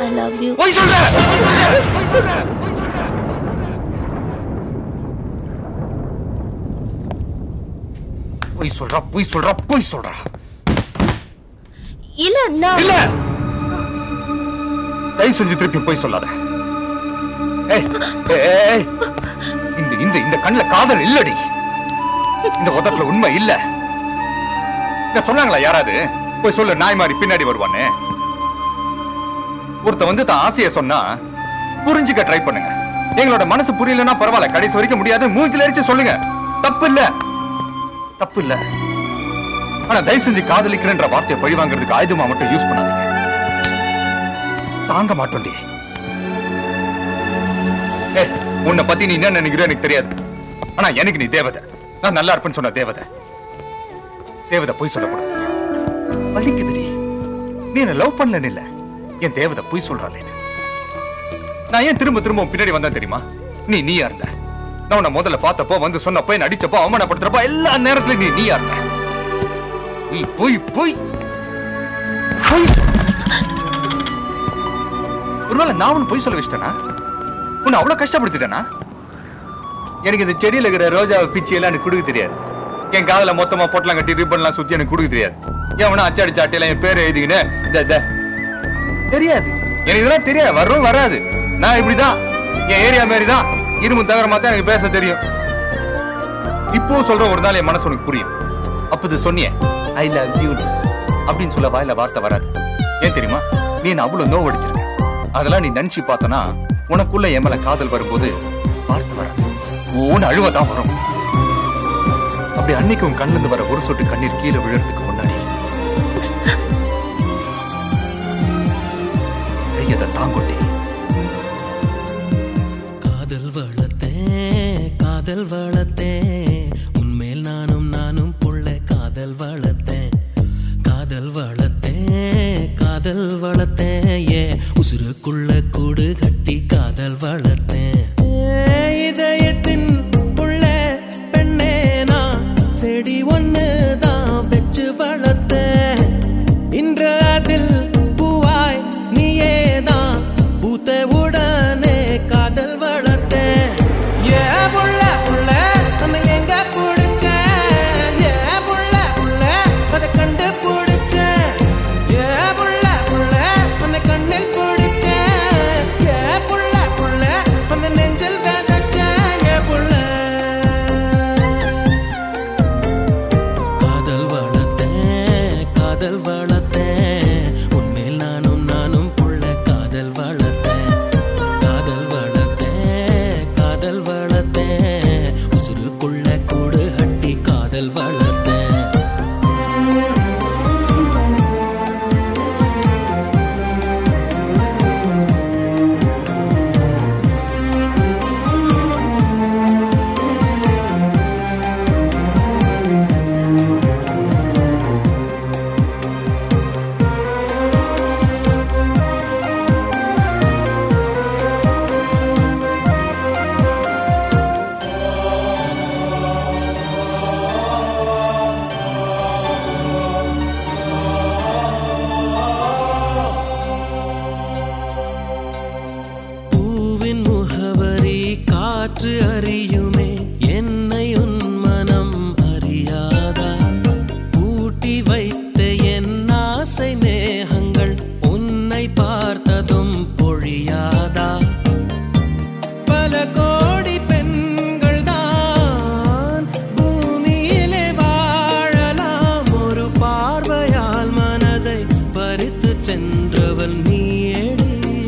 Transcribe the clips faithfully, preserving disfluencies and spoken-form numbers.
I love you. போய் சொல்ற போய் சொல்றா போய் சொல்றா போய் சொல்றா இல்ல நான் இல்ல தயவு செஞ்சு திருப்பி போய் சொல்லாத. ஏய் ஏய் இந்த இந்த இந்த கண்ணுல காதல் இல்லடி, இந்த உதட்டுல உண்மை இல்ல. நான் சொன்னாங்களா யாராவது போய் சொல்லு நாய் மாதிரி பின்னாடி வருவான்னு? ஒருத்த வந்து தான் ஆசைய சொன்னா புரிஞ்சுக்க ட்ரை பண்ணுங்க. எங்களோட மனசு புரியலன்னா பரவாயில்ல, கடைசி வரைக்கும் முடியாது மூஞ்சில எரிச்சு சொல்லுங்க, தப்பு இல்ல தப்பு இல்ல. ஆனா தயவு செஞ்சு காதலிக்கிறேன்ற வார்த்தையை பழி வாங்குறதுக்கு ஆயுதமா மட்டும் யூஸ் பண்ணாதீங்க. தாங்க மாட்டோண்டி. ஏ உன்னை பத்தி நீ என்ன நினைக்கிற எனக்கு தெரியாது, ஆனா எனக்கு நீ தேவதை. நான் நல்லா இருப்பேன்னு சொன்ன தேவதை. தேவதை போய் சொல்லக்கூடாது, வலிக்குதுடி. நீ என்ன லவ் பண்ணலன்னு இல்ல, என் தேவதை போய் சொல்றாள். நான் ஏன் திரும்ப திரும்ப பின்னாடி வந்தேன் தெரியுமா? நீ நீயா இருந்த. நான் உன்னை முதல்ல பார்த்தப்போ வந்து சொன்னப்போ என்ன அடிச்சப்போ அவமானப்படுத்துறப்போ எல்லா நேரத்திலும் நீ நீயா இருந்த. நீ போய் போய் ஒருவேளை நான் உன்னை போய் சொல்ல வச்சிட்டேனா? உன்னை அவ்வளவு கஷ்டப்படுத்திட்டேனா? எனக்கு இந்த செடியில இருக்கிற ரோஜாவை பிச்சு எல்லாம் எனக்கு கொடுக்க தெரியாது. என் காதல மொத்தமா பொட்டலாம் கட்டி ரிப்பன்லாம் சுத்தி எனக்கு கொடுக்க தெரியாது. ஏன் அச்சாடி சாட்டியெல்லாம் என் பேரை எழுதிக்கின்னு தெரியாது. எனக்கு இதெல்லாம் தெரியாது, வரும் வராது. நான் இப்படிதான், என் ஏரியா மாதிரி தான், இரும்பு தவிர மாத்தான் எனக்கு பேச தெரியும். இப்போ சொல்ற ஒரு நாள் என் மனசு உனக்கு புரியும். அப்போது சொன்னியே ஐ லவ் யூ அப்படின்னு சொல்ல வாயில வார்த்தை வராது. ஏன் தெரியுமா? நீ என்ன அவ்வளவு நோவடிச்சிருக்க. அதெல்லாம் நீ நினைச்சு பார்த்தனா உனக்குள்ள என் மேல காதல் வரும்போது வார்த்தை வராது, ஓன்னு அழுவதான் வரும். அப்படி அன்னைக்கு உன் கண்ணிலிருந்து வர ஒரு சொட்டு கண்ணீர் கீழே விழுறதுக்கு முன்னாடி கையதை தாங்கொண்டே. காதல் வளர்த்தேன் காதல் வளர்த்தேன் உன்மேல் நானும் நானும் புள்ள காதல் வளர்த்தேன் காதல் வளர்த்தேன் காதல் வளர்த்தேன் ஏ உசுருக்குள்ள கூடு கட்டி காதல் வளர்த்தேன். இதயத்தின் புள்ள பெண்ணே நான் செடி ஒன்னு தான் வச்சு வளர்த்தேன். இன்று அதில் பூவாய் நீயே தான் பூத்த உடனே காதல் வளர்த்தேன். ஏ புள்ள புள்ள நம்ம எங்க பிடிச்சேன், ஏ புள்ள புள்ள அதை கண்டு பிடிச்சேன், ஏ புள்ள புள்ள உன்னை கண்ணில் பிடிச்சேன், ஏ புள்ள புள்ள உன்னை நெஞ்சில் விதைச்சேன். ஏ புள்ள காதல் வளர்த்தேன் காதல் வளர்த்தேன் உன்மேல் நானும் நானும் புள்ள காதல் வளர்த்தேன் காதல் வளர்த்தேன் காதல் வளர்த்தேன் உசுருக்குள்ள கூடு கட்டி காதல் வளர்த்தேன். பூவின் முகவரி காற்று அறியுமே என்னை உன் மனம் அறியாதா? கூட்டி வைத்த என் ஆசை மேகங்கள் உன்னை பார்த்ததும் பொழியாதா? பல கோடி பெண்கள் தான் பூமியிலே வாழலாம், ஒரு பார்வையால் மனதை பறித்து சென்றவள் நீயேடி.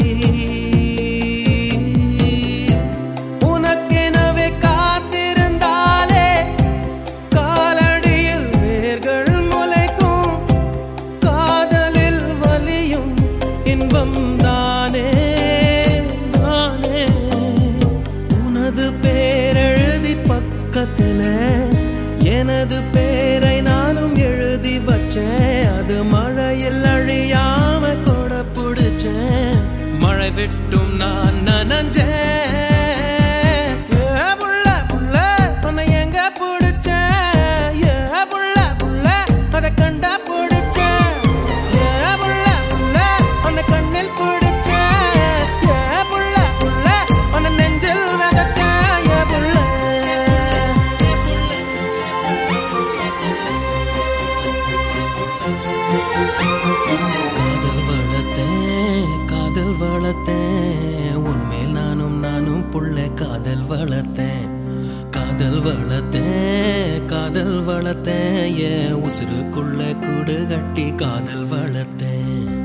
உனக்கெனவே காத்திருந்தாலே காலடியில் வேர்கள் முளைக்கும், காதலில் வலியும் இன்பம் தானே தானே. உனது பேரெழுதி பக்கத்துல எனது பேரை நானும் எழுதி வச்சேன். அது மழையில் அழியாம கொடை பிடிச்சேன், மழை விட்டும் நான் நனஞ்சேன். ஏ புள்ள புள்ள உன்னை எங்க பிடிச்சேன், ஏ புள்ள புள்ள அதை கண்டா பிடிச்சேன், ஏ புள்ள புள்ள உன்னை கண்ணில் பிடிச்சேன். வளர்த்தேன் உன்மேல் நானும் நானும் புள்ள காதல் வளர்த்தேன் காதல் வளர்த்தேன் காதல் வளர்த்தேன் என் உசுருக்குள்ள கூடு கட்டி காதல் வளர்த்தேன்.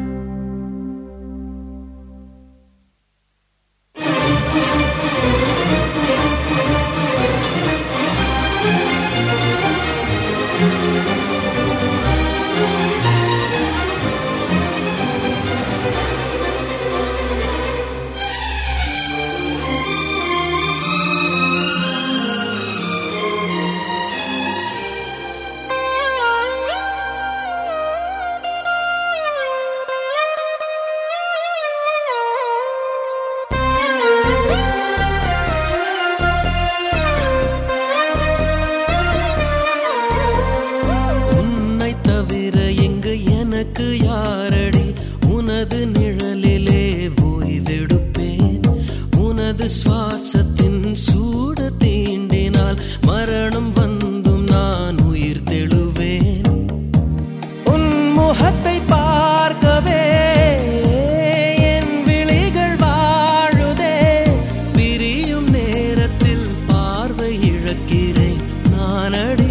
எனக்கு யாரடி உனது நிழலிலே ஓய்வெடுப்பேன் உனது சுவாசத்தின் சூட தீண்டினால் மரணம் வந்தும் நான் உயிர் தெழுவேன் உன் முகத்தை பார்க்கவே என் விழிகள் வாழுதே பிரியும் நேரத்தில் பார்வை இழக்கிறேன் நானடி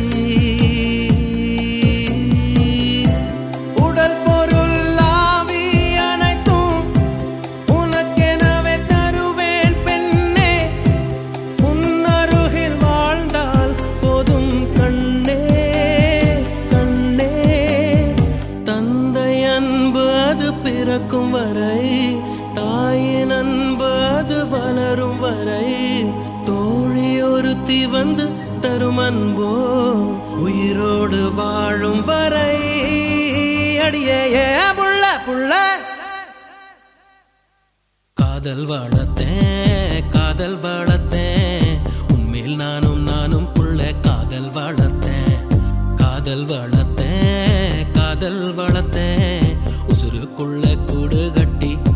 பிறக்கும் வரை தாயின் அன்பு அது வளரும் வரை தோழி ஒருத்தி வந்து தரும் அன்போ உயிரோடு வாழும் வரை அடியே புள்ள புள்ள காதல் வளர்த்தேன் காதல் வளர்த்தேன் உன்மேல் நானும் நானும் புள்ள காதல் வளர்த்தேன் காதல் வளர்த்தேன் காதல் வளர்த்தேன் உசுருக்குள்ள கூடு கட்டி